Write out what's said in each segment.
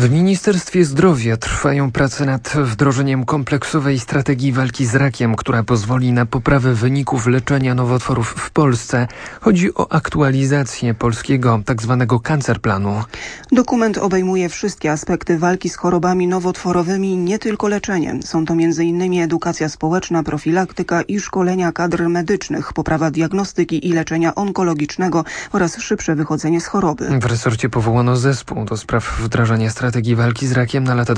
W Ministerstwie Zdrowia trwają prace nad wdrożeniem kompleksowej strategii walki z rakiem, która pozwoli na poprawę wyników leczenia nowotworów w Polsce. Chodzi o aktualizację polskiego tzw. Cancerplanu. Dokument obejmuje wszystkie aspekty walki z chorobami nowotworowymi, nie tylko leczenie. Są to m.in. edukacja społeczna, profilaktyka i szkolenia kadr medycznych, poprawa diagnostyki i leczenia onkologicznego oraz szybsze wychodzenie z choroby. W resorcie powołano zespół do spraw wdrażania strategii walki z rakiem na lata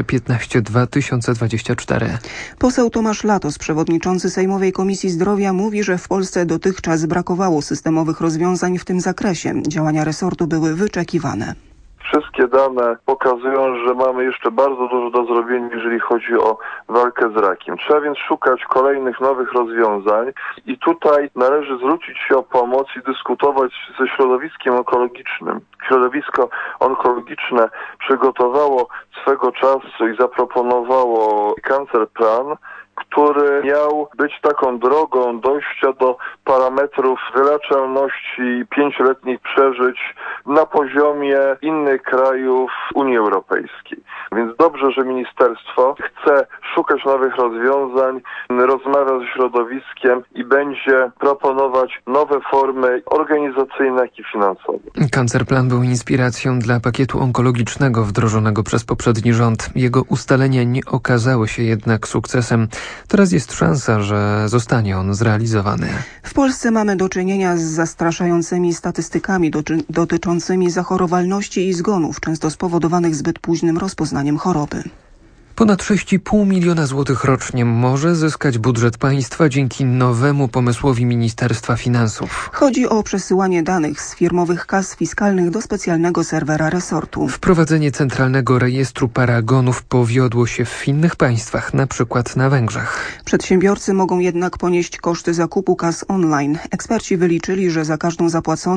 2015-2024. Poseł Tomasz Latos, przewodniczący Sejmowej Komisji Zdrowia, mówi, że w Polsce dotychczas brakowało systemowych rozwiązań w tym zakresie. Działania resortu były wyczekiwane. Wszystkie dane pokazują, że mamy jeszcze bardzo dużo do zrobienia, jeżeli chodzi o walkę z rakiem. Trzeba więc szukać kolejnych nowych rozwiązań i tutaj należy zwrócić się o pomoc i dyskutować ze środowiskiem onkologicznym. Środowisko onkologiczne przygotowało swego czasu i zaproponowało Cancerplan, który miał być taką drogą dojścia do parametrów wyleczalności 5-letnich przeżyć na poziomie innych krajów Unii Europejskiej. Więc dobrze, że ministerstwo chce szukać nowych rozwiązań, rozmawia ze środowiskiem i będzie proponować nowe formy organizacyjne, jak i finansowe. Cancerplan był inspiracją dla pakietu onkologicznego wdrożonego przez poprzedni rząd. Jego ustalenia nie okazały się jednak sukcesem. Teraz jest szansa, że zostanie on zrealizowany. W Polsce mamy do czynienia z zastraszającymi statystykami dotyczącymi zachorowalności i zgonów, często spowodowanych zbyt późnym rozpoznaniem choroby. Ponad 6,5 miliona złotych rocznie może zyskać budżet państwa dzięki nowemu pomysłowi Ministerstwa Finansów. Chodzi o przesyłanie danych z firmowych kas fiskalnych do specjalnego serwera resortu. Wprowadzenie centralnego rejestru paragonów powiodło się w innych państwach, na przykład na Węgrzech. Przedsiębiorcy mogą jednak ponieść koszty zakupu kas online. Eksperci wyliczyli, że za każdą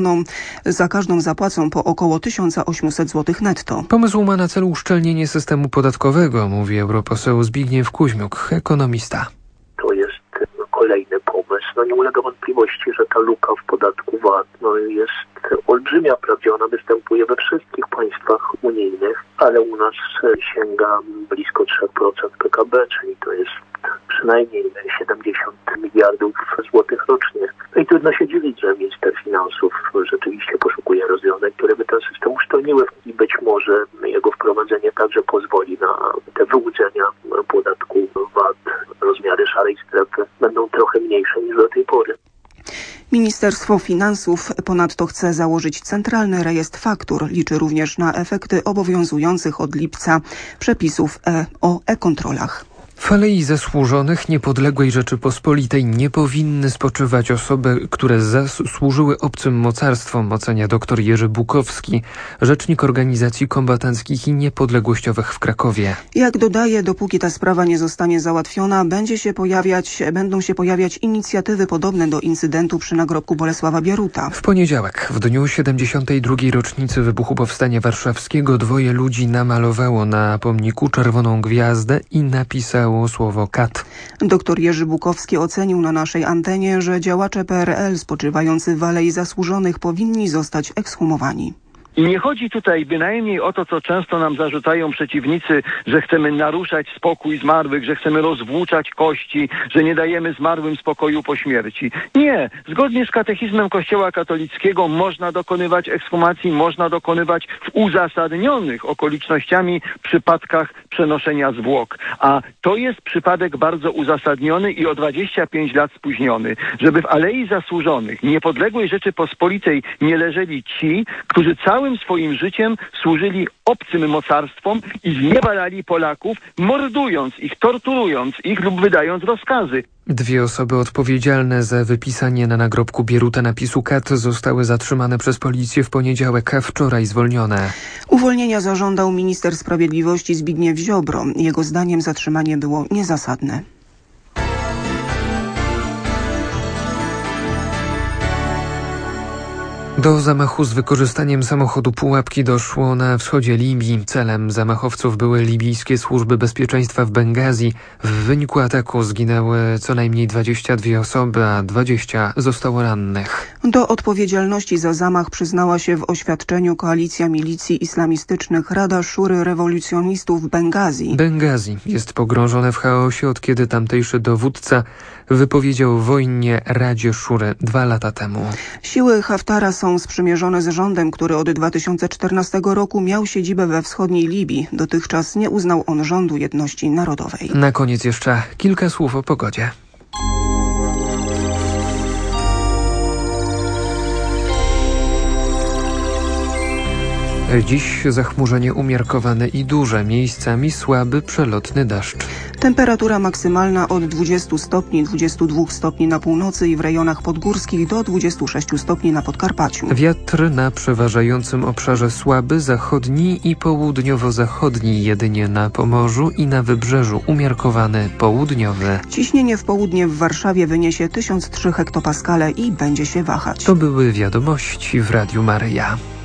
zapłacą po około 1800 zł netto. Pomysł ma na celu uszczelnienie systemu podatkowego, mówi europoseł Zbigniew Kuźmiuk, ekonomista. To jest kolejny pomysł. Nie ulega wątpliwości, że ta luka w podatku VAT jest olbrzymia. Wprawdzie ona występuje we wszystkich państwach unijnych, ale u nas sięga blisko 3% PKB, czyli to jest przynajmniej 70 miliardów złotych rocznie. No i trudno się dziwić, że minister finansów rzeczywiście poszukuje rozwiązań, które by ten system uszczelniły i być może jego wprowadzenie także pozwoli na te wyłudzenia podatku VAT. Rozmiary szarej strefy będą trochę mniejsze niż do tej pory. Ministerstwo Finansów ponadto chce założyć centralny rejestr faktur. Liczy również na efekty obowiązujących od lipca przepisów o e-kontrolach. W Alei Zasłużonych Niepodległej Rzeczypospolitej nie powinny spoczywać osoby, które zasłużyły obcym mocarstwom, ocenia dr Jerzy Bukowski, rzecznik organizacji kombatanckich i niepodległościowych w Krakowie. Jak dodaje, dopóki ta sprawa nie zostanie załatwiona, będą się pojawiać inicjatywy podobne do incydentu przy nagrobku Bolesława Bieruta. W poniedziałek, w dniu 72. rocznicy wybuchu Powstania Warszawskiego, 2 ludzi namalowało na pomniku czerwoną gwiazdę i napisało słowo kat. Dr Jerzy Bukowski ocenił na naszej antenie, że działacze PRL spoczywający w Alei Zasłużonych powinni zostać ekshumowani. I nie chodzi tutaj bynajmniej o to, co często nam zarzucają przeciwnicy, że chcemy naruszać spokój zmarłych, że chcemy rozwłóczać kości, że nie dajemy zmarłym spokoju po śmierci. Nie. Zgodnie z katechizmem Kościoła katolickiego można dokonywać ekshumacji, można dokonywać w uzasadnionych okolicznościami przypadkach przenoszenia zwłok. A to jest przypadek bardzo uzasadniony i o 25 lat spóźniony. Żeby w Alei Zasłużonych Niepodległej Rzeczypospolitej nie leżeli ci, którzy całym swoim życiem służyli obcym mocarstwom i zniewalali Polaków, mordując ich, torturując ich lub wydając rozkazy. 2 osoby odpowiedzialne za wypisanie na nagrobku Bieruta napisu kat zostały zatrzymane przez policję w poniedziałek, a wczoraj zwolnione. Uwolnienia zażądał minister sprawiedliwości Zbigniew Ziobro. Jego zdaniem zatrzymanie było niezasadne. Do zamachu z wykorzystaniem samochodu pułapki doszło na wschodzie Libii. Celem zamachowców były libijskie służby bezpieczeństwa w Bengazji. W wyniku ataku zginęły co najmniej 22 osoby, a 20 zostało rannych. Do odpowiedzialności za zamach przyznała się w oświadczeniu Koalicja Milicji Islamistycznych Rada Szury Rewolucjonistów w Bengazi. Bengazi jest pogrążone w chaosie, od kiedy tamtejszy dowódca wypowiedział wojnie Radzie Szury 2 lata temu. Siły Haftara są sprzymierzone z rządem, który od 2014 roku miał siedzibę we wschodniej Libii. Dotychczas nie uznał on rządu jedności narodowej. Na koniec jeszcze kilka słów o pogodzie. Dziś zachmurzenie umiarkowane i duże, miejscami słaby, przelotny deszcz. Temperatura maksymalna od 20 stopni, 22 stopni na północy i w rejonach podgórskich do 26 stopni na Podkarpaciu. Wiatr na przeważającym obszarze słaby, zachodni i południowo-zachodni, jedynie na Pomorzu i na Wybrzeżu umiarkowany południowy. Ciśnienie w południe w Warszawie wyniesie 1003 hektopaskale i będzie się wahać. To były wiadomości w Radiu Maryja.